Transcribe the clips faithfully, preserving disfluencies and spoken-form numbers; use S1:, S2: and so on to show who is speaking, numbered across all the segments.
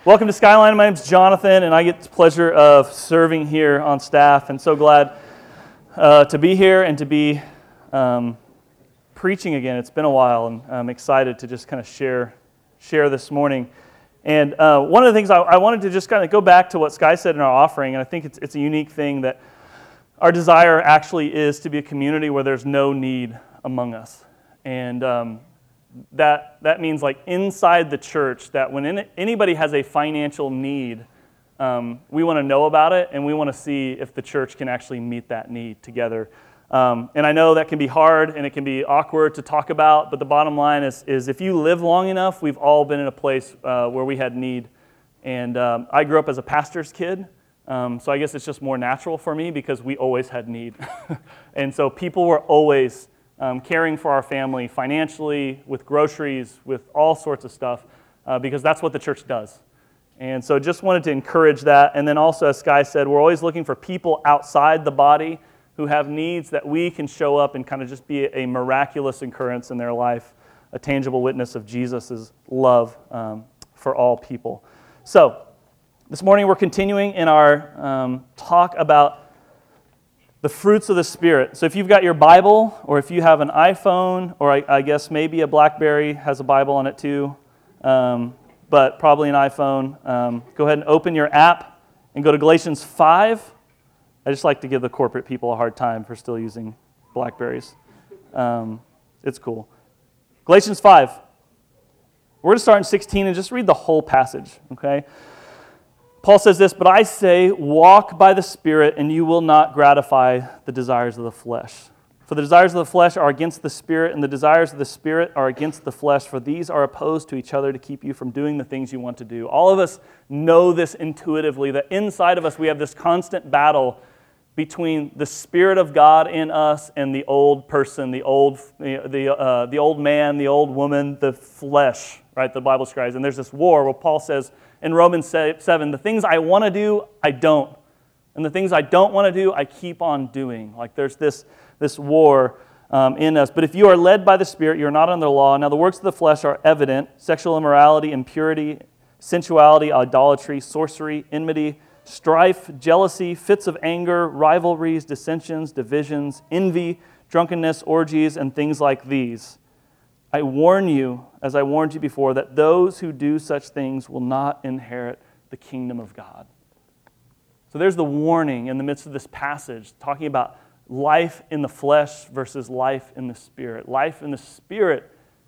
S1: Welcome to Skyline. My name is Jonathan, and I get the pleasure of serving here on staff, and so glad uh, to be here and to be um, preaching again. It's been a while, and I'm excited to just kind of share share this morning. And uh, one of the things I, I wanted to just kind of go back to what Sky said in our offering, and I think it's it's a unique thing that our desire actually is to be a community where there's no need among us, and um, That that means like inside the church, that when any, anybody has a financial need, um, we want to know about it, and we want to see if the church can actually meet that need together. Um, and I know that can be hard, and it can be awkward to talk about, but the bottom line is, is if you live long enough, we've all been in a place uh, where we had need. And um, I grew up as a pastor's kid, um, so I guess it's just more natural for me because we always had need. And so people were always Um, caring for our family financially, with groceries, with all sorts of stuff, uh, because that's what the church does. And so just wanted to encourage that. And then also, as Sky said, we're always looking for people outside the body who have needs that we can show up and kind of just be a miraculous occurrence in their life, a tangible witness of Jesus' love um, for all people. So this morning we're continuing in our um, talk about the fruits of the Spirit. So if you've got your Bible, or if you have an iPhone, or I, I guess maybe a BlackBerry has a Bible on it too, um, but probably an iPhone, um, go ahead and open your app and go to Galatians five. I just like to give the corporate people a hard time for still using BlackBerries. Um, it's cool. Galatians five. We're going to start in sixteen and just read the whole passage, okay? Paul says this, "But I say, walk by the Spirit, and you will not gratify the desires of the flesh. For the desires of the flesh are against the Spirit, and the desires of the Spirit are against the flesh, for these are opposed to each other to keep you from doing the things you want to do." All of us know this intuitively, that inside of us we have this constant battle between the Spirit of God in us and the old person, the old, the uh, the old man, the old woman, the flesh, right? The Bible describes, and there's this war where Paul says in Romans seven, the things I want to do, I don't. And the things I don't want to do, I keep on doing. Like there's this, this war um, in us. "But if you are led by the Spirit, you are not under the law. Now the works of the flesh are evident: sexual immorality, impurity, sensuality, idolatry, sorcery, enmity, strife, jealousy, fits of anger, rivalries, dissensions, divisions, envy, drunkenness, orgies, and things like these. I warn you, as I warned you before, that those who do such things will not inherit the kingdom of God." So there's the warning in the midst of this passage, talking about life in the flesh versus life in the Spirit. Life in the Spirit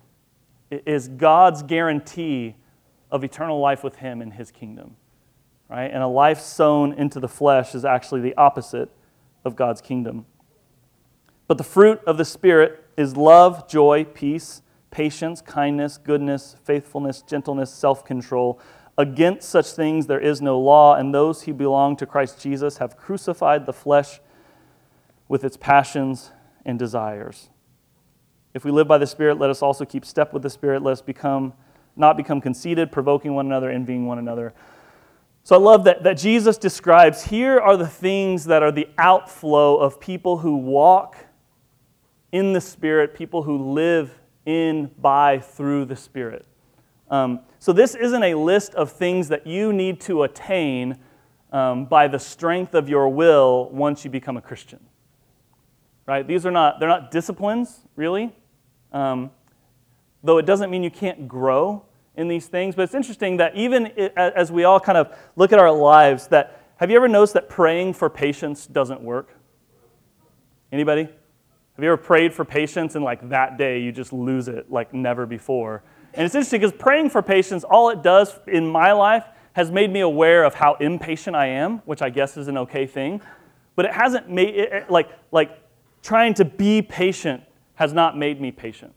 S1: is God's guarantee of eternal life with Him in His kingdom, right? And a life sown into the flesh is actually the opposite of God's kingdom. "But the fruit of the Spirit is love, joy, peace, patience, kindness, goodness, faithfulness, gentleness, self-control. Against such things there is no law, and those who belong to Christ Jesus have crucified the flesh with its passions and desires. If we live by the Spirit, let us also keep step with the Spirit. Let us become not become conceited, provoking one another, envying one another." So I love that, that Jesus describes, here are the things that are the outflow of people who walk in the Spirit, people who live in, by, through the Spirit. Um, so this isn't a list of things that you need to attain um, by the strength of your will once you become a Christian, right? These are not, they're not disciplines, really, um, though it doesn't mean you can't grow in these things. But it's interesting that even it, as we all kind of look at our lives, that have you ever noticed that praying for patience doesn't work? Anybody? Have you ever prayed for patience and like that day you just lose it like never before? And it's interesting because praying for patience, all it does in my life has made me aware of how impatient I am, which I guess is an okay thing. But it hasn't made, it, like, like trying to be patient has not made me patient.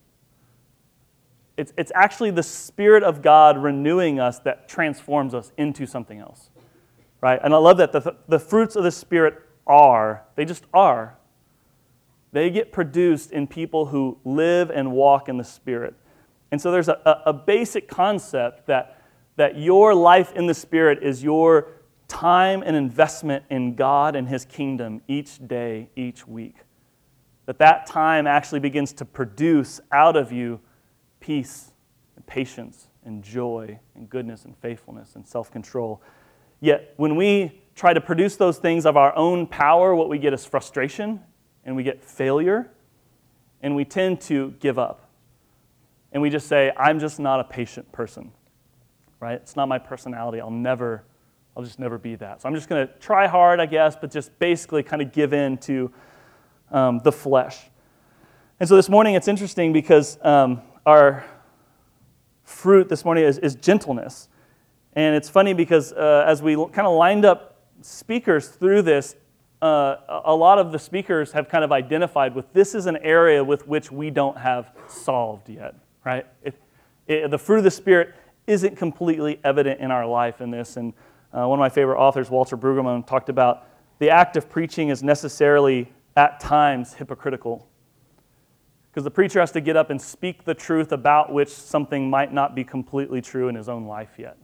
S1: It's, it's actually the Spirit of God renewing us that transforms us into something else, right? And I love that the, the fruits of the Spirit are, they just are. They get produced in people who live and walk in the Spirit. And so there's a, a basic concept that, that your life in the Spirit is your time and investment in God and His kingdom each day, each week. That that time actually begins to produce out of you peace and patience and joy and goodness and faithfulness and self-control. Yet when we try to produce those things of our own power, what we get is frustration and we get failure and we tend to give up. And we just say, I'm just not a patient person, right? It's not my personality. I'll never, I'll just never be that. So I'm just going to try hard, I guess, but just basically kind of give in to um, the flesh. And so this morning it's interesting because um, our fruit this morning is, is gentleness. And it's funny because uh, as we kind of lined up speakers through this, uh, a lot of the speakers have kind of identified with this is an area with which we don't have solved yet, right? It, it, the fruit of the Spirit isn't completely evident in our life in this. And uh, one of my favorite authors, Walter Brueggemann, talked about the act of preaching is necessarily at times hypocritical. Because the preacher has to get up and speak the truth about which something might not be completely true in his own life yet.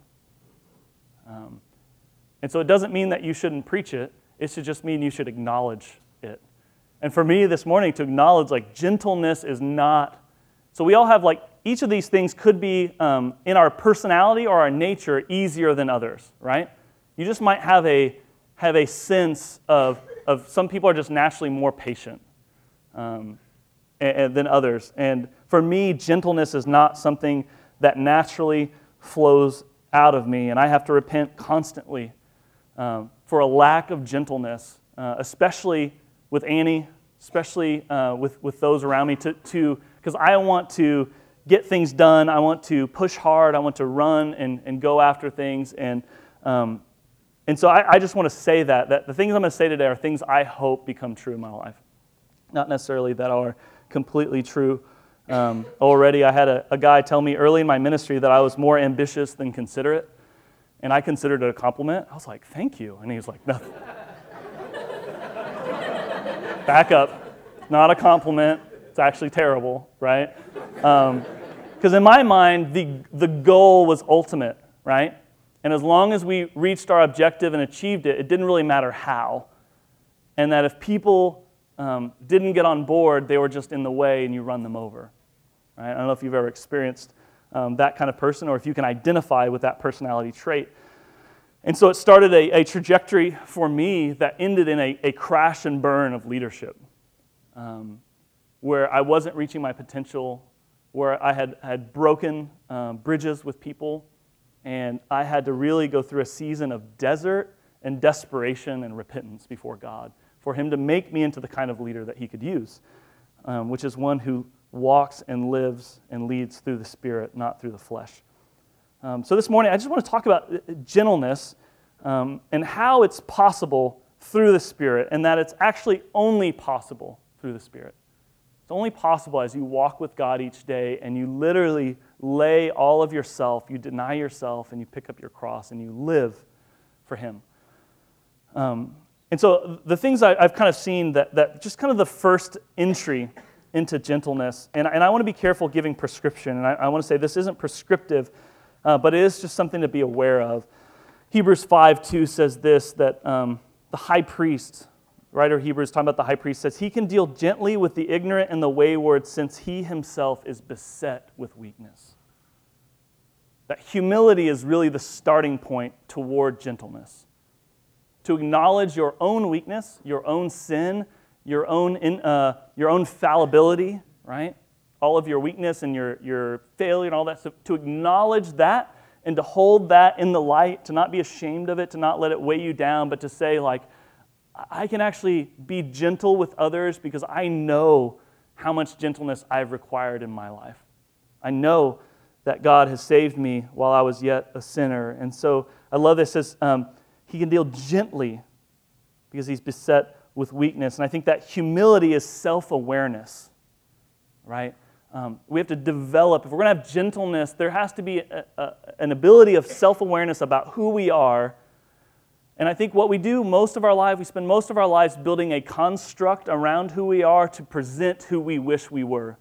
S1: Um, and so it doesn't mean that you shouldn't preach it. It should just mean you should acknowledge it. And for me this morning, to acknowledge like gentleness is not, so we all have like, each of these things could be um, in our personality or our nature easier than others, right? You just might have a have a sense of, of some people are just naturally more patient um, and, and than others. And for me, gentleness is not something that naturally flows out of me, and I have to repent constantly um, for a lack of gentleness, uh, especially with Annie, especially uh, with, with those around me, to to because I want to get things done, I want to push hard, I want to run and, and go after things, and um, and so I, I just want to say that, that the things I'm going to say today are things I hope become true in my life, not necessarily that are completely true. Um, already I had a, a guy tell me early in my ministry that I was more ambitious than considerate, and I considered it a compliment. I was like, thank you. And he was like, no. Back up. It's not a compliment. It's actually terrible, right? Because um, in my mind, the, the goal was ultimate, right? And as long as we reached our objective and achieved it, it didn't really matter how. And that if people um, didn't get on board, they were just in the way and you run them over. Right? I don't know if you've ever experienced um, that kind of person or if you can identify with that personality trait. And so it started a, a trajectory for me that ended in a, a crash and burn of leadership, um, where I wasn't reaching my potential, where I had, had broken um, bridges with people, and I had to really go through a season of desert and desperation and repentance before God for Him to make me into the kind of leader that He could use, um, which is one who walks and lives and leads through the Spirit, not through the flesh. Um, so this morning, I just want to talk about gentleness um, and how it's possible through the Spirit, and that it's actually only possible through the Spirit. It's only possible as you walk with God each day and you literally lay all of yourself, you deny yourself, and you pick up your cross and you live for Him. Um, and so the things I, I've kind of seen that, that just kind of the first entry into gentleness, and, and I want to be careful giving prescription, and I, I want to say this isn't prescriptive, uh, but it is just something to be aware of. Hebrews five two says this, that um, the high priest, writer of Hebrews talking about the high priest, says he can deal gently with the ignorant and the wayward since he himself is beset with weakness. That humility is really the starting point toward gentleness. To acknowledge your own weakness, your own sin, your own in, uh, your own fallibility, right? All of your weakness and your, your failure and all that stuff. To acknowledge that and to hold that in the light, to not be ashamed of it, to not let it weigh you down, but to say like, I can actually be gentle with others because I know how much gentleness I've required in my life. I know that God has saved me while I was yet a sinner. And so I love this. It says um, He can deal gently because He's beset with weakness. And I think that humility is self-awareness, right? Um, we have to develop, if we're going to have gentleness, there has to be a, a, an ability of self-awareness about who we are. And I think what we do most of our life, we spend most of our lives building a construct around who we are to present who we wish we were.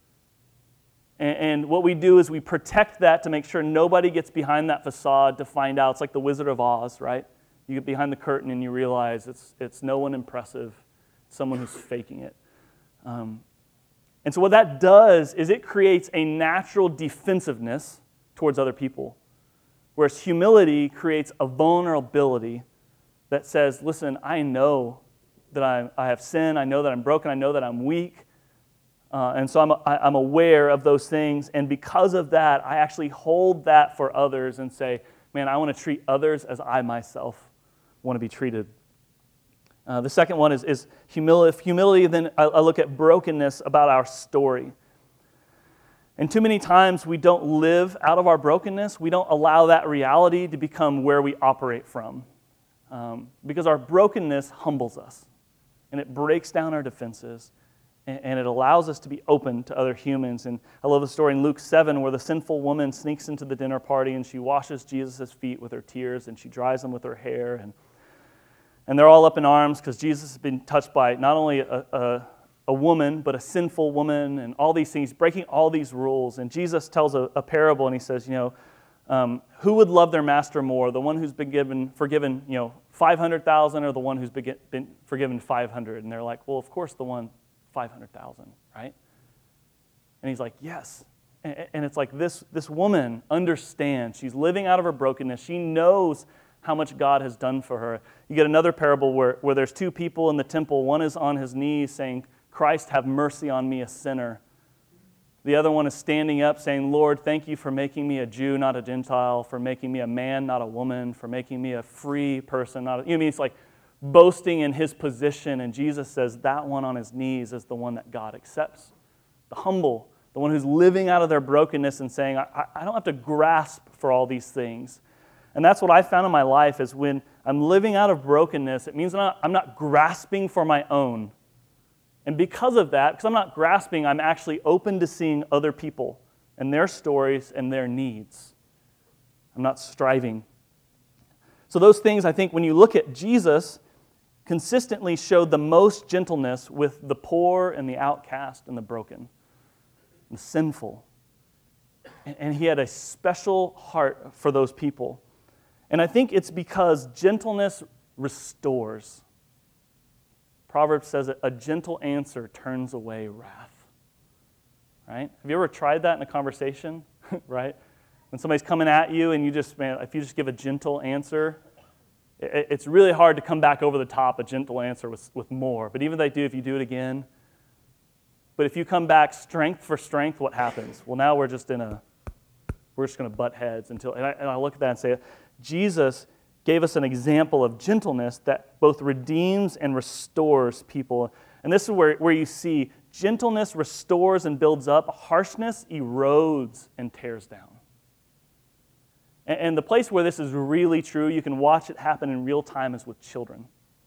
S1: And, and what we do is we protect that to make sure nobody gets behind that facade to find out. It's like the Wizard of Oz, right? You get behind the curtain and you realize it's it's no one impressive, it's someone who's faking it. Um, and so what that does is it creates a natural defensiveness towards other people. Whereas humility creates a vulnerability that says, listen, I know that I, I have sin, I know that I'm broken, I know that I'm weak, uh, and so I'm, I, I'm aware of those things, and because of that, I actually hold that for others and say, man, I want to treat others as I myself want to be treated. Uh, the second one is, is humility. Humility, then I, I look at brokenness about our story. And too many times we don't live out of our brokenness. We don't allow that reality to become where we operate from. Um, because our brokenness humbles us. And it breaks down our defenses. And, and it allows us to be open to other humans. And I love the story in Luke seven where the sinful woman sneaks into the dinner party and she washes Jesus' feet with her tears and she dries them with her hair. And, and they're all up in arms because Jesus has been touched by not only a, a a woman, but a sinful woman, and all these things, breaking all these rules. And Jesus tells a, a parable, and he says, you know, um, who would love their master more, the one who's been given, forgiven, you know, five hundred thousand, or the one who's been, been forgiven five hundred? And they're like, well, of course the one five hundred thousand, right? And he's like, yes. And, and it's like this, this woman understands. She's living out of her brokenness. She knows how much God has done for her. You get another parable where, where there's two people in the temple. One is on his knees saying, Christ, have mercy on me, a sinner. The other one is standing up saying, Lord, thank you for making me a Jew, not a Gentile, for making me a man, not a woman, for making me a free person, not a, you know, I mean, it's like boasting in his position. And Jesus says that one on his knees is the one that God accepts. The humble, the one who's living out of their brokenness and saying, I, I don't have to grasp for all these things. And that's what I found in my life is when I'm living out of brokenness, it means I'm not, I'm not grasping for my own. And because of that, because I'm not grasping, I'm actually open to seeing other people and their stories and their needs. I'm not striving. So those things, I think, when you look at Jesus, consistently showed the most gentleness with the poor and the outcast and the broken, and the sinful. And he had a special heart for those people. And I think it's because gentleness restores. Proverbs says that a gentle answer turns away wrath. Right? Have you ever tried that in a conversation? Right? When somebody's coming at you and you just, man, if you just give a gentle answer, it, it's really hard to come back over the top a gentle answer with, with more. But even if they do, if you do it again. But if you come back strength for strength, what happens? Well, now we're just in a, we're just going to butt heads until, and I, and I look at that and say, Jesus gave us an example of gentleness that both redeems and restores people. And this is where, where you see gentleness restores and builds up, harshness erodes and tears down. And, and the place where this is really true, you can watch it happen in real time, is with children.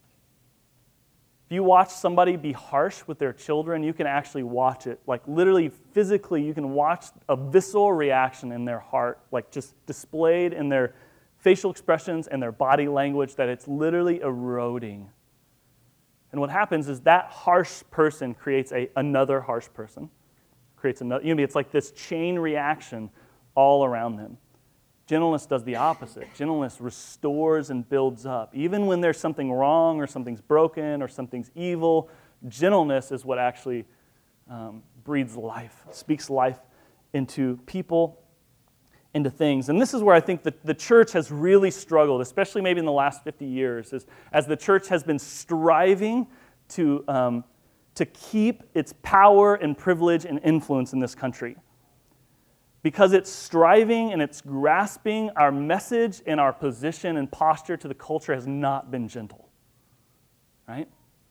S1: If you watch somebody be harsh with their children, you can actually watch it, like literally physically, you can watch a visceral reaction in their heart, like just displayed in their facial expressions and their body language, that it's literally eroding. And what happens is that harsh person creates a, another harsh person, creates another, you know, it's like this chain reaction all around them. Gentleness does the opposite. Gentleness restores and builds up. Even when there's something wrong or something's broken or something's evil, gentleness is what actually um, breathes life, speaks life into people, into things. And this is where I think that the church has really struggled, especially maybe in the last fifty years, is as the church has been striving to, um, to keep its power and privilege and influence in this country. Because it's striving and it's grasping, our message and our position and posture to the culture has not been gentle. Right?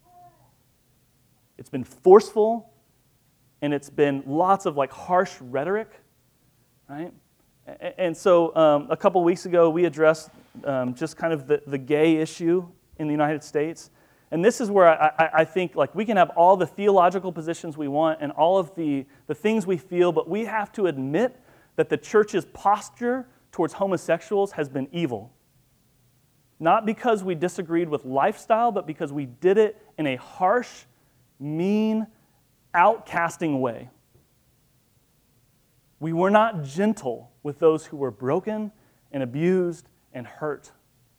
S1: It's been forceful, and it's been lots of like harsh rhetoric. Right? And so um, a couple weeks ago, we addressed um, just kind of the, the gay issue in the United States. And this is where I, I, I think like we can have all the theological positions we want and all of the, the things we feel, but we have to admit that the church's posture towards homosexuals has been evil. Not because we disagreed with lifestyle, but because we did it in a harsh, mean, outcasting way. We were not gentle with those who were broken and abused and hurt.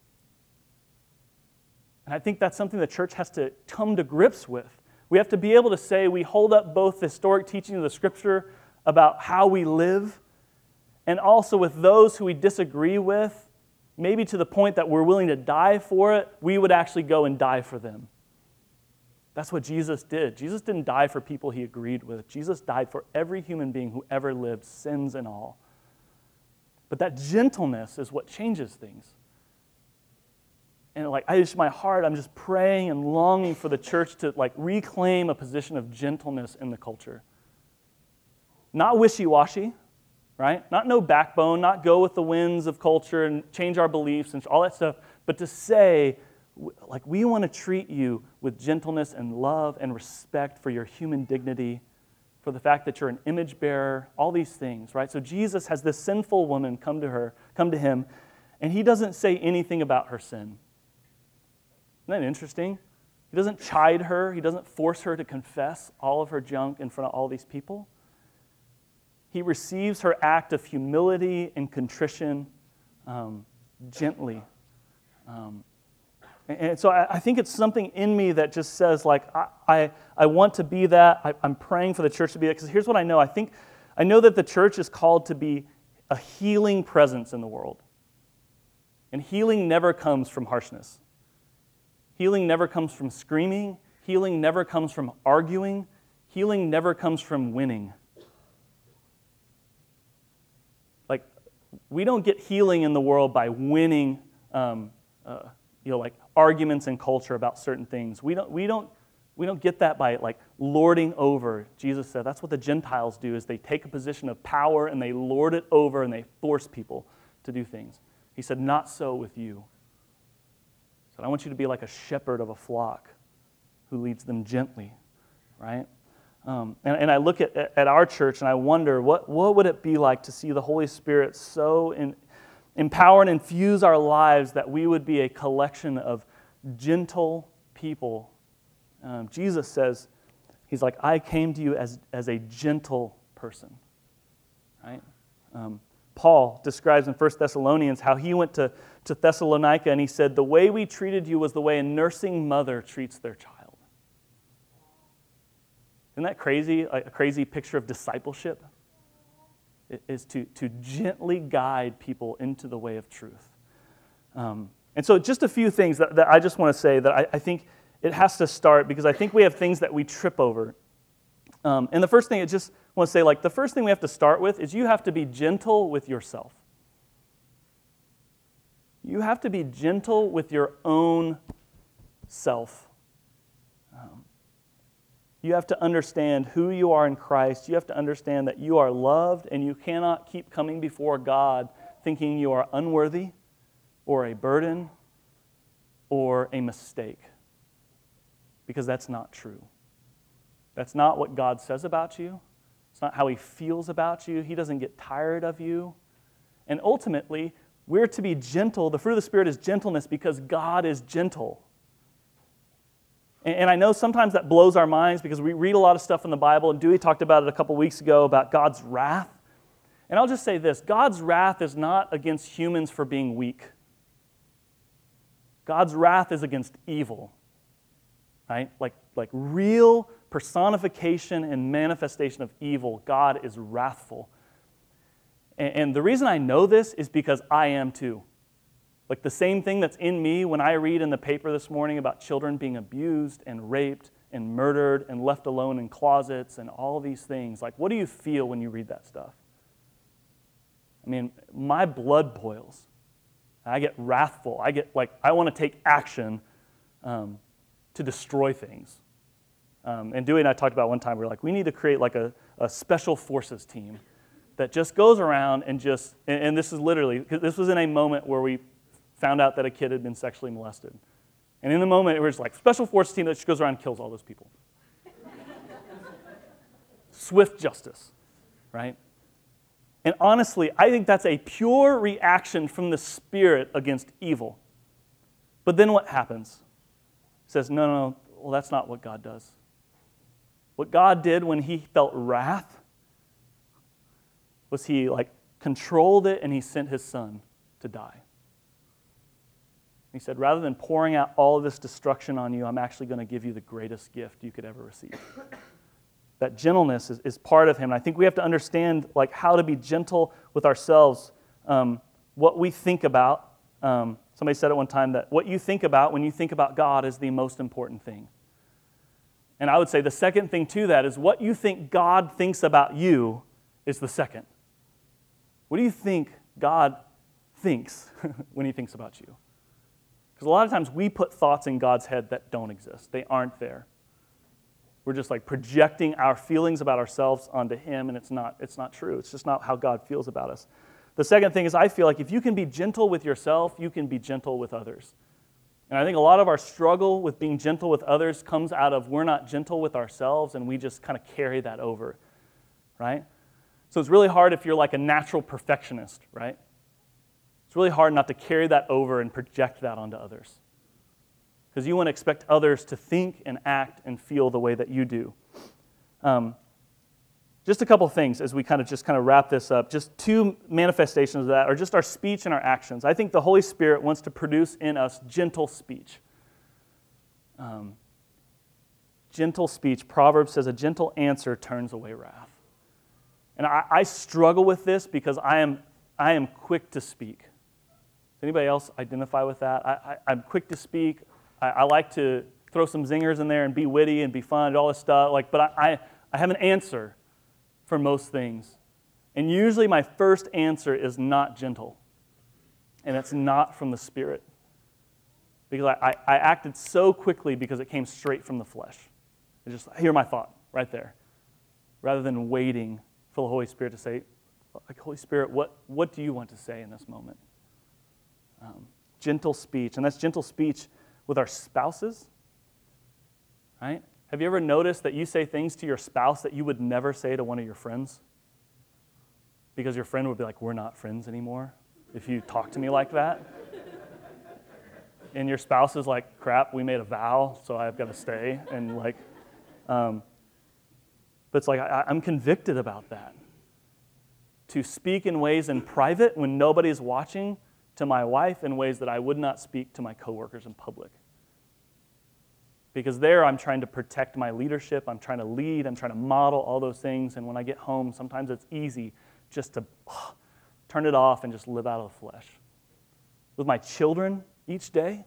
S1: And I think that's something the church has to come to grips with. We have to be able to say we hold up both the historic teaching of the Scripture about how we live, and also with those who we disagree with, maybe to the point that we're willing to die for it, we would actually go and die for them. That's what Jesus did. Jesus didn't die for people he agreed with. Jesus died for every human being who ever lived, sins and all. But that gentleness is what changes things. And like, I just, my heart, I'm just praying and longing for the church to like reclaim a position of gentleness in the culture. Not wishy-washy, right? Not no backbone, not go with the winds of culture and change our beliefs and all that stuff, but to say, like, we want to treat you with gentleness and love and respect for your human dignity, for the fact that you're an image bearer, all these things, right? So Jesus has this sinful woman come to her, come to him, and he doesn't say anything about her sin. Isn't that interesting? He doesn't chide her. He doesn't force her to confess all of her junk in front of all these people. He receives her act of humility and contrition um, gently. Um, and so I, I think it's something in me that just says, like, I, I, I want to be that. I, I'm praying for the church to be that. Because here's what I know. I think I know that the church is called to be a healing presence in the world. And healing never comes from harshness. Healing never comes from screaming. Healing never comes from arguing. Healing never comes from winning. Like, we don't get healing in the world by winning, um, uh, you know, like arguments in culture about certain things. We don't, we don't, we don't get that by like lording over. Jesus said that's what the Gentiles do, is they take a position of power and they lord it over and they force people to do things. He said, not so with you. He said, I want you to be like a shepherd of a flock who leads them gently, right? Um, and, and I look at, at our church and I wonder, what, what would it be like to see the Holy Spirit so in, empower and infuse our lives that we would be a collection of gentle people. Um, Jesus says, he's like, I came to you as, as a gentle person, right? Um, Paul describes in First Thessalonians how he went to, to Thessalonica and he said, the way we treated you was the way a nursing mother treats their child. Isn't that crazy? A crazy picture of discipleship? It is to, to gently guide people into the way of truth. Um, and so just a few things that, that I just want to say that I, I think it has to start, because I think we have things that we trip over. Um, and the first thing I just want to say, like, the first thing we have to start with is you have to be gentle with yourself. You have to be gentle with your own self. Um, you have to understand who you are in Christ. You have to understand that you are loved, and you cannot keep coming before God thinking you are unworthy or a burden or a mistake, because that's not true. That's not what God says about you. It's not how he feels about you. He doesn't get tired of you. And ultimately, we're to be gentle. The fruit of the Spirit is gentleness because God is gentle. And, and I know sometimes that blows our minds because we read a lot of stuff in the Bible, and Dewey talked about it a couple weeks ago about God's wrath. And I'll just say this, God's wrath is not against humans for being weak. God's wrath is against evil, right? Like, like real personification and manifestation of evil. God is wrathful. And, and the reason I know this is because I am too. Like the same thing that's in me when I read in the paper this morning about children being abused and raped and murdered and left alone in closets and all these things. Like, what do you feel when you read that stuff? I mean, my blood boils. I get wrathful. I get like, I want to take action um, to destroy things. Um, and Dewey and I talked about one time, we were like, we need to create like a, a special forces team that just goes around and just, and, and this is literally, because this was in a moment where we found out that a kid had been sexually molested. And in the moment, it was like, special forces team that just goes around and kills all those people. Swift justice, right? And honestly, I think that's a pure reaction from the Spirit against evil. But then what happens? It says, no, no, no, well, that's not what God does. What God did when he felt wrath was he like controlled it and he sent his son to die. He said, rather than pouring out all of this destruction on you, I'm actually going to give you the greatest gift you could ever receive. that gentleness is, is part of him. And I think we have to understand like how to be gentle with ourselves, um, what we think about. Um, somebody said at one time that what you think about when you think about God is the most important thing. And I would say the second thing to that is what you think God thinks about you is the second. What do you think God thinks when he thinks about you? Because a lot of times we put thoughts in God's head that don't exist. They aren't there. We're just like projecting our feelings about ourselves onto him, and it's not, it's not true. It's just not how God feels about us. The second thing is I feel like if you can be gentle with yourself, you can be gentle with others. And I think a lot of our struggle with being gentle with others comes out of we're not gentle with ourselves, and we just kind of carry that over, right? So it's really hard if you're like a natural perfectionist, right? It's really hard not to carry that over and project that onto others. Because you want to expect others to think and act and feel the way that you do. Um, just a couple things as we kind of just kind of wrap this up. Just two manifestations of that are just our speech and our actions. I think the Holy Spirit wants to produce in us gentle speech. Um, gentle speech. Proverbs says a gentle answer turns away wrath. And I, I struggle with this because I am I am quick to speak. Does anybody else identify with that? I, I, I'm quick to speak. I, I like to throw some zingers in there and be witty and be fun and all this stuff. Like, but I, I, I have an answer for most things. And usually my first answer is not gentle. And it's not from the Spirit. Because I, I, I acted so quickly because it came straight from the flesh. It's just, hear my thought right there. Rather than waiting for the Holy Spirit to say, like, Holy Spirit, what, what do you want to say in this moment? Um, gentle speech. And that's gentle speech with our spouses, right? Have you ever noticed that you say things to your spouse that you would never say to one of your friends? Because your friend would be like, we're not friends anymore if you talk to me like that. And your spouse is like, crap, we made a vow, so I've got to stay. And like, um, but it's like, I, I'm convicted about that. To speak in ways in private when nobody's watching, to my wife in ways that I would not speak to my coworkers in public. Because there I'm trying to protect my leadership, I'm trying to lead, I'm trying to model all those things, and when I get home, sometimes it's easy just to oh, turn it off and just live out of the flesh. With my children each day,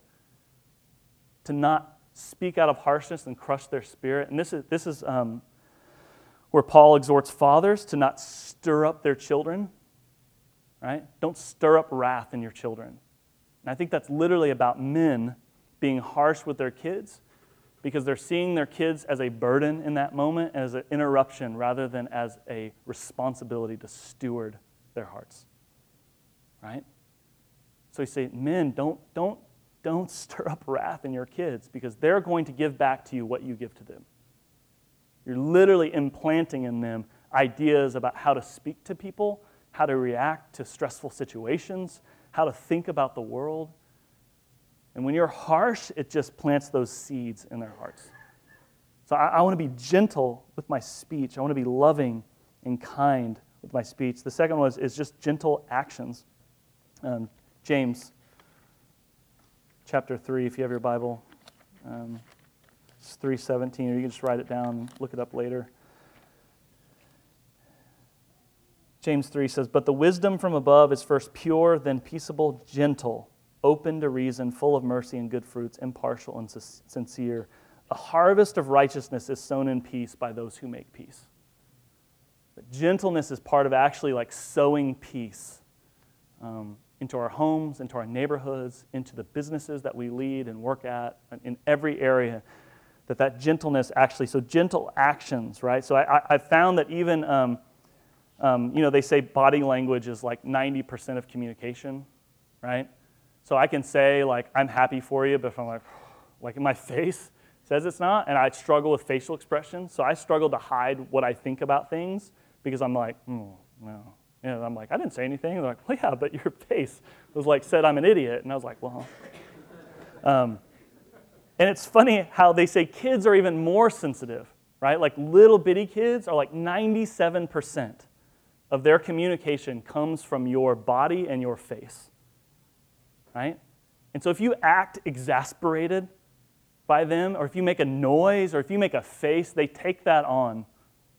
S1: to not speak out of harshness and crush their spirit. And this is, this is um, where Paul exhorts fathers to not stir up their children, right? Don't stir up wrath in your children. And I think that's literally about men being harsh with their kids because they're seeing their kids as a burden in that moment, as an interruption, rather than as a responsibility to steward their hearts, right? So you say, men, don't, don't, don't stir up wrath in your kids because they're going to give back to you what you give to them. You're literally implanting in them ideas about how to speak to people, how to react to stressful situations, how to think about the world. And when you're harsh, it just plants those seeds in their hearts. So I, I want to be gentle with my speech. I want to be loving and kind with my speech. The second one is, is just gentle actions. Um, James chapter three, if you have your Bible. Um, it's three seventeen, or you can just write it down and look it up later. James three says, but the wisdom from above is first pure, then peaceable, gentle, open to reason, full of mercy and good fruits, impartial and sincere. A harvest of righteousness is sown in peace by those who make peace. But gentleness is part of actually like sowing peace um, into our homes, into our neighborhoods, into the businesses that we lead and work at, in every area, that that gentleness actually, so gentle actions, right? So I, I found that even, um, um, you know, they say body language is like ninety percent of communication, right? So I can say, like, I'm happy for you, but if I'm like, like in my face says it's not, and I struggle with facial expressions, so I struggle to hide what I think about things because I'm like, hmm, no. You know, I'm like, I didn't say anything. They're like, well, yeah, but your face was like, said I'm an idiot. And I was like, well. Um, and it's funny how they say kids are even more sensitive, right? Like little bitty kids are like ninety-seven percent of their communication comes from your body and your face. Right? And so if you act exasperated by them, or if you make a noise, or if you make a face, they take that on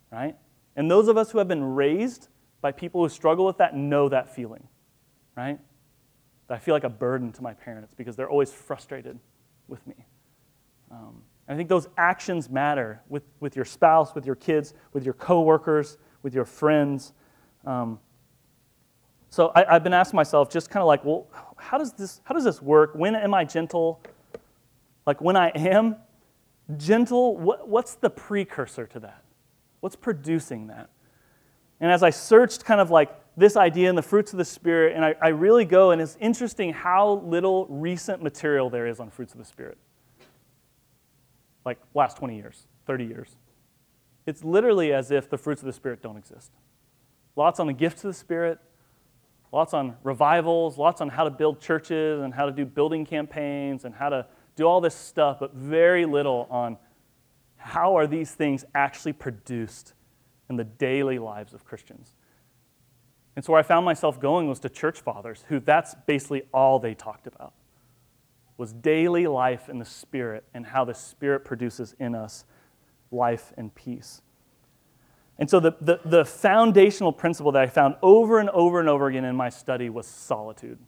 S1: right? And those of us who have been raised by people who struggle with that know that feeling, right? That I feel like a burden to my parents because they're always frustrated with me. Um, and I think those actions matter with, with your spouse, with your kids, with your coworkers, with your friends. Um, so I, I've been asking myself just kind of like, well, how does this how does this work? When am I gentle? Like when I am gentle, what, what's the precursor to that? What's producing that? And as I searched kind of like this idea and the fruits of the Spirit, and I, I really go, and it's interesting how little recent material there is on fruits of the Spirit. Like last twenty years, thirty years. It's literally as if the fruits of the Spirit don't exist. Lots on the gifts of the Spirit, lots on revivals, lots on how to build churches and how to do building campaigns and how to do all this stuff, but very little on how are these things actually produced in the daily lives of Christians. And so where I found myself going was to church fathers, who that's basically all they talked about, was daily life in the Spirit and how the Spirit produces in us life and peace. And so the, the, the foundational principle that I found over and over and over again in my study was solitude.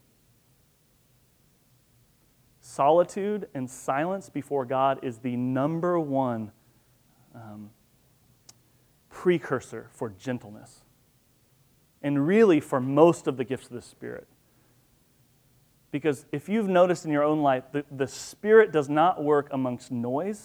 S1: Solitude and silence before God is the number one um, precursor for gentleness. And really for most of the gifts of the Spirit. Because if you've noticed in your own life, the, the Spirit does not work amongst noise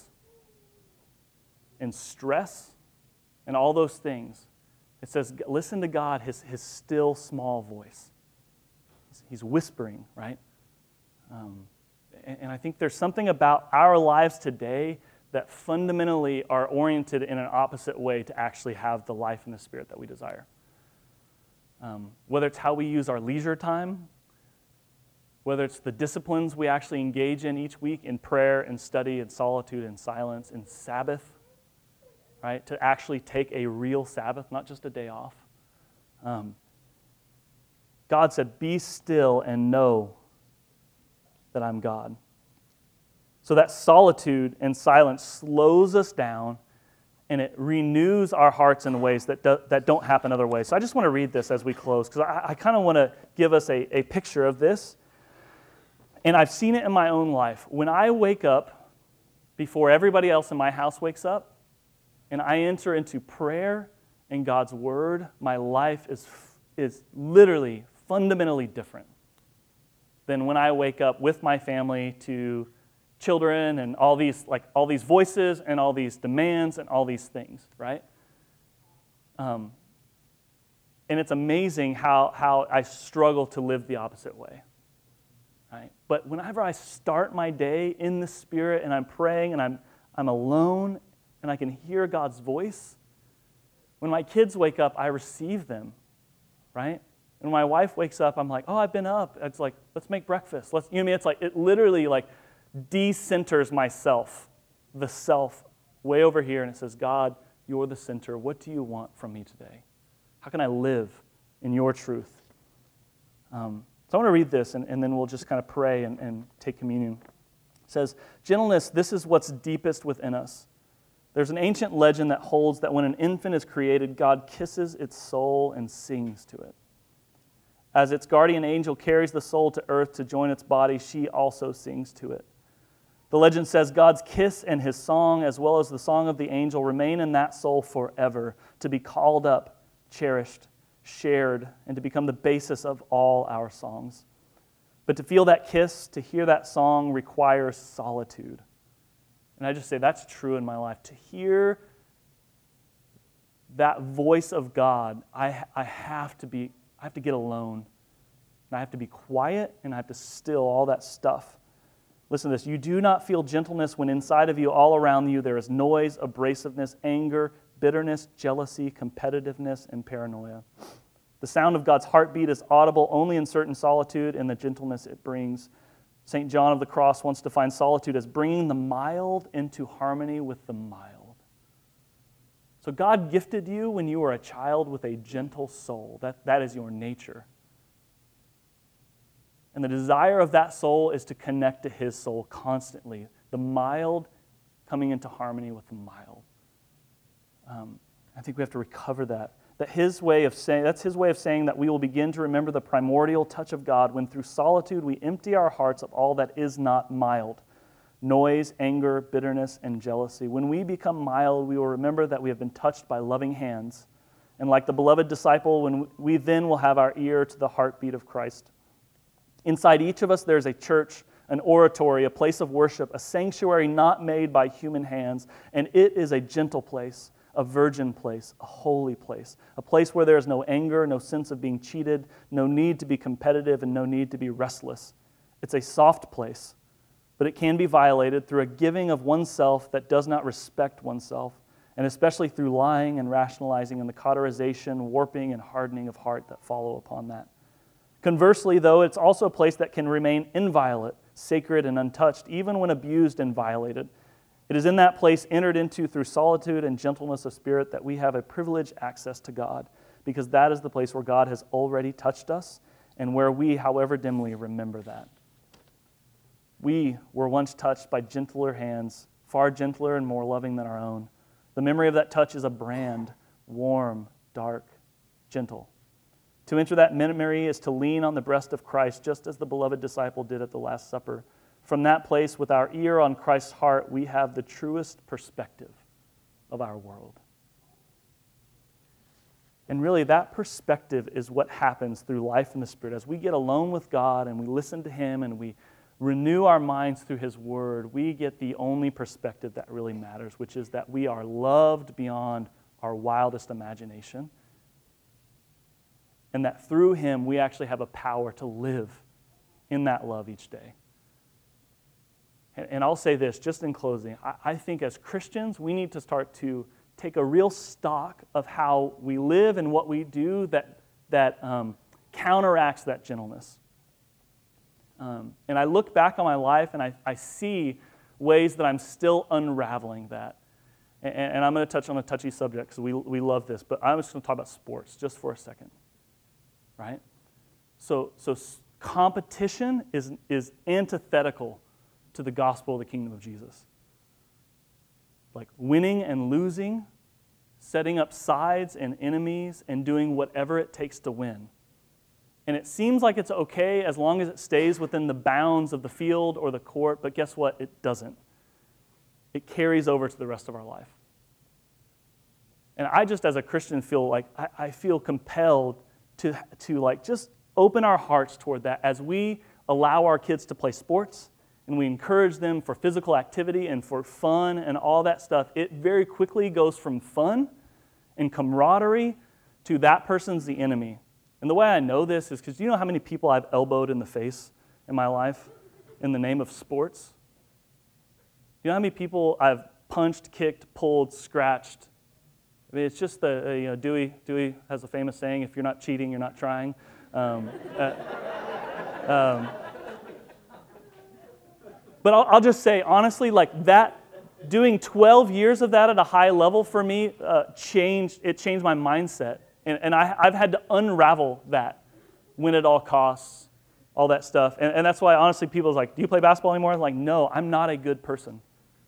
S1: and stress and all those things. It says, listen to God, his, his still small voice. He's, he's whispering, right? Um, and, and I think there's something about our lives today that fundamentally are oriented in an opposite way to actually have the life in the Spirit that we desire. Um, whether it's how we use our leisure time, whether it's the disciplines we actually engage in each week in prayer and study and solitude and silence and Sabbath, right? To actually take a real Sabbath, not just a day off. Um, God said, be still and know that I'm God. So that solitude and silence slows us down and it renews our hearts in ways that, do, that don't happen other ways. So I just want to read this as we close, because I, I kind of want to give us a, a picture of this. And I've seen it in my own life. When I wake up before everybody else in my house wakes up, and I enter into prayer and God's Word, my life is, is literally fundamentally different than when I wake up with my family to children and all these like all these voices and all these demands and all these things, right? Um, and it's amazing how how I struggle to live the opposite way, right? But whenever I start my day in the Spirit and I'm praying and I'm I'm alone and I can hear God's voice, when my kids wake up, I receive them, right? And when my wife wakes up, I'm like, oh, I've been up. It's like, let's make breakfast. Let's, you know what I mean? It's like, it literally like decenters myself, the self, way over here, and it says, God, you're the center. What do you want from me today? How can I live in your truth? Um, so I want to read this, and, and then we'll just kind of pray and, and take communion. It says, gentleness, this is what's deepest within us. There's an ancient legend that holds that when an infant is created, God kisses its soul and sings to it. As its guardian angel carries the soul to earth to join its body, she also sings to it. The legend says God's kiss and his song, as well as the song of the angel, remain in that soul forever, to be called up, cherished, shared, and to become the basis of all our songs. But to feel that kiss, to hear that song, requires solitude. And I just say that's true in my life. To hear that voice of God, I, I have to be, I have to get alone. And I have to be quiet, and I have to still all that stuff. Listen to this. You do not feel gentleness when inside of you, all around you, there is noise, abrasiveness, anger, bitterness, jealousy, competitiveness, and paranoia. The sound of God's heartbeat is audible only in certain solitude and the gentleness it brings. Saint John of the Cross once defined solitude as bringing the mild into harmony with the mild. So God gifted you when you were a child with a gentle soul. That, that is your nature. And the desire of that soul is to connect to his soul constantly. The mild coming into harmony with the mild. Um, I think we have to recover that. That his way of saying, that's his way of saying that we will begin to remember the primordial touch of God when through solitude we empty our hearts of all that is not mild. Noise, anger, bitterness, and jealousy. When we become mild, we will remember that we have been touched by loving hands. And like the beloved disciple, when we then will have our ear to the heartbeat of Christ. Inside each of us, there's a church, an oratory, a place of worship, a sanctuary not made by human hands, and it is a gentle place, a virgin place, a holy place, a place where there is no anger, no sense of being cheated, no need to be competitive, and no need to be restless. It's a soft place, but it can be violated through a giving of oneself that does not respect oneself, and especially through lying and rationalizing and the cauterization, warping, and hardening of heart that follow upon that. Conversely, though, it's also a place that can remain inviolate, sacred, and untouched, even when abused and violated. It is in that place entered into through solitude and gentleness of spirit that we have a privileged access to God, because that is the place where God has already touched us and where we, however dimly, remember that. We were once touched by gentler hands, far gentler and more loving than our own. The memory of that touch is a brand, warm, dark, gentle. To enter that memory is to lean on the breast of Christ, just as the beloved disciple did at the Last Supper. From that place, with our ear on Christ's heart, we have the truest perspective of our world. And really, that perspective is what happens through life in the Spirit. As we get alone with God and we listen to Him and we renew our minds through His Word, we get the only perspective that really matters, which is that we are loved beyond our wildest imagination, and that through Him we actually have a power to live in that love each day. And I'll say this, just in closing, I think as Christians, we need to start to take a real stock of how we live and what we do that, that um, counteracts that gentleness. Um, and I look back on my life and I, I see ways that I'm still unraveling that. And, and I'm going to touch on a touchy subject because we, we love this, but I'm just going to talk about sports just for a second. Right? So, so competition is, is antithetical to the gospel of the kingdom of Jesus. Like winning and losing, setting up sides and enemies, and doing whatever it takes to win. And it seems like it's okay as long as it stays within the bounds of the field or the court, but guess what? It doesn't. It carries over to the rest of our life. And I just, as a Christian, feel like I, I feel compelled to, to like just open our hearts toward that as we allow our kids to play sports and we encourage them for physical activity and for fun and all that stuff. It very quickly goes from fun and camaraderie to that person's the enemy. And the way I know this is because you know how many people I've elbowed in the face in my life in the name of sports? You know how many people I've punched, kicked, pulled, scratched? I mean, it's just the, uh, you know, Dewey, Dewey has a famous saying, if you're not cheating, you're not trying. Um, uh, um, but I'll, I'll just say, honestly, like that, doing twelve years of that at a high level for me uh, changed, it changed my mindset. And, and I, I've had to unravel that, win at all costs, all that stuff. And, and that's why, honestly, people are like, do you play basketball anymore? I'm like, no, I'm not a good person.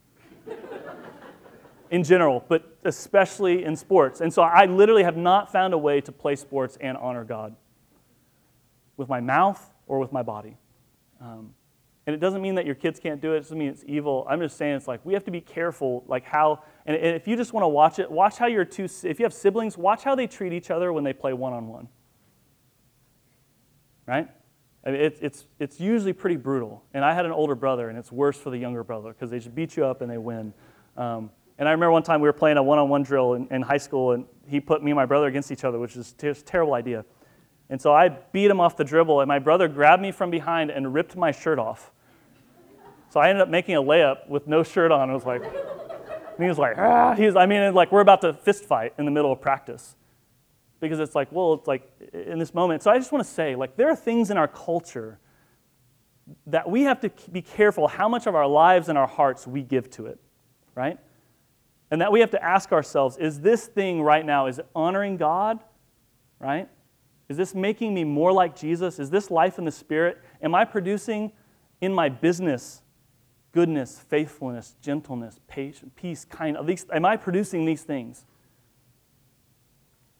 S1: In general, but especially in sports. And so I literally have not found a way to play sports and honor God with my mouth or with my body. Um, and it doesn't mean that your kids can't do it. It doesn't mean it's evil. I'm just saying it's like we have to be careful, like how, and if you just want to watch it, watch how your two, if you have siblings, watch how they treat each other when they play one-on-one. Right? I mean, it, it's, it's usually pretty brutal. And I had an older brother, and it's worse for the younger brother because they just beat you up and they win. Um, And I remember one time we were playing a one-on-one drill in, in high school, and he put me and my brother against each other, which is a t- terrible idea. And so I beat him off the dribble, and my brother grabbed me from behind and ripped my shirt off. So I ended up making a layup with no shirt on. I was like, and he was like, ah. He was, I mean, like we're about to fist fight in the middle of practice. Because it's like, well, it's like in this moment. So I just want to say, like, there are things in our culture that we have to be careful how much of our lives and our hearts we give to it, right? And that we have to ask ourselves, is this thing right now, is it honoring God, right? Is this making me more like Jesus? Is this life in the Spirit? Am I producing in my business goodness, faithfulness, gentleness, patience, peace, kindness? Am I producing these things?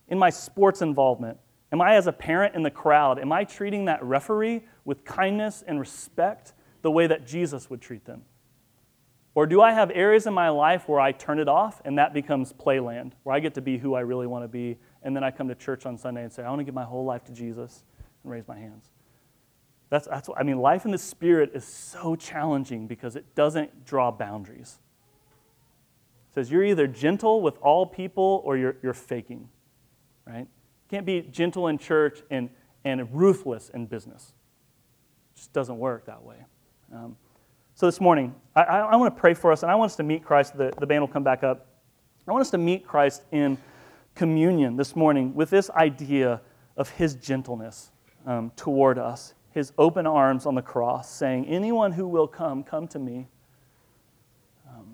S1: in my sports involvement? Am I, as a parent in the crowd, am I treating that referee with kindness and respect the way that Jesus would treat them? Or do I have areas in my life where I turn it off and that becomes playland, where I get to be who I really want to be, and then I come to church on Sunday and say, I want to give my whole life to Jesus, and raise my hands? That's, that's what, I mean, life in the Spirit is so challenging because it doesn't draw boundaries. It says you're either gentle with all people or you're, you're faking, right? You can't be gentle in church and, and ruthless in business. It just doesn't work that way. Um, so this morning, I, I, I want to pray for us, and I want us to meet Christ. The, the band will come back up. I want us to meet Christ in communion this morning with this idea of His gentleness um, toward us, His open arms on the cross, saying, anyone who will come, come to me. Um,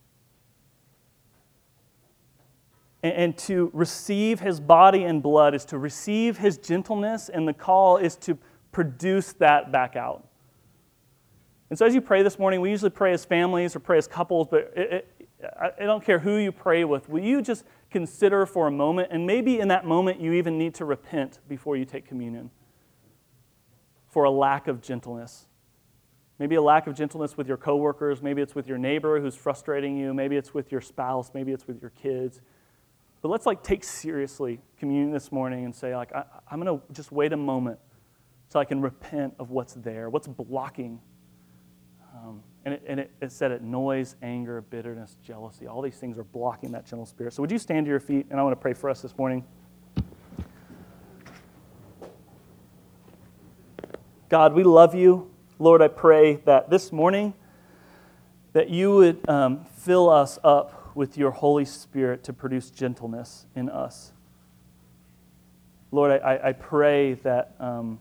S1: and, and to receive His body and blood is to receive His gentleness, and the call is to produce that back out. And so as you pray this morning, we usually pray as families or pray as couples, but it, it, I don't care who you pray with. Will you just consider for a moment, and maybe in that moment you even need to repent before you take communion for a lack of gentleness. Maybe a lack of gentleness with your coworkers, maybe it's with your neighbor who's frustrating you, maybe it's with your spouse, maybe it's with your kids. But let's like take seriously communion this morning and say, like, I, I'm going to just wait a moment so I can repent of what's there, what's blocking. Um, and it, and it, it said it, noise, anger, bitterness, jealousy. All these things are blocking that gentle spirit. So would you stand to your feet, and I want to pray for us this morning. God, we love you. Lord, I pray that this morning that you would um, fill us up with your Holy Spirit to produce gentleness in us. Lord, I, I pray that um,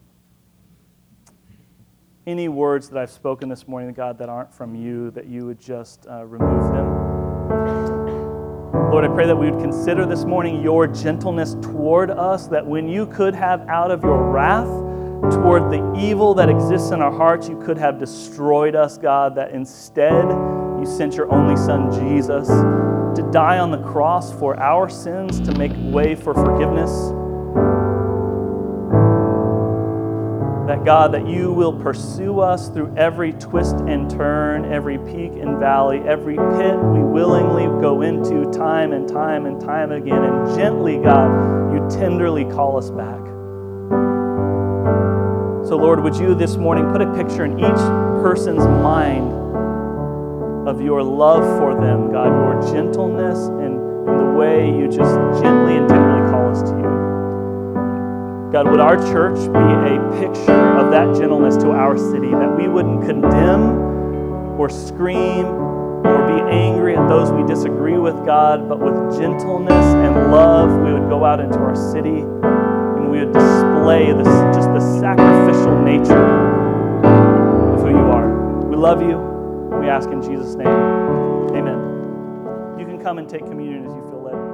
S1: any words that I've spoken this morning, God, that aren't from you, that you would just uh, remove them. Lord, I pray that we would consider this morning your gentleness toward us, that when you could have out of your wrath toward the evil that exists in our hearts, you could have destroyed us, God, that instead you sent your only Son, Jesus, to die on the cross for our sins, to make way for forgiveness. That, God, that you will pursue us through every twist and turn, every peak and valley, every pit we willingly go into time and time and time again. And gently, God, you tenderly call us back. So, Lord, would you this morning put a picture in each person's mind of your love for them, God, your gentleness and, and the way you just gently and tenderly call us to you. God, would our church be a picture of that gentleness to our city, that we wouldn't condemn or scream or be angry at those we disagree with, God, but with gentleness and love, we would go out into our city and we would display this, just the sacrificial nature of who you are. We love you. We ask in Jesus' name. Amen. You can come and take communion as you feel led.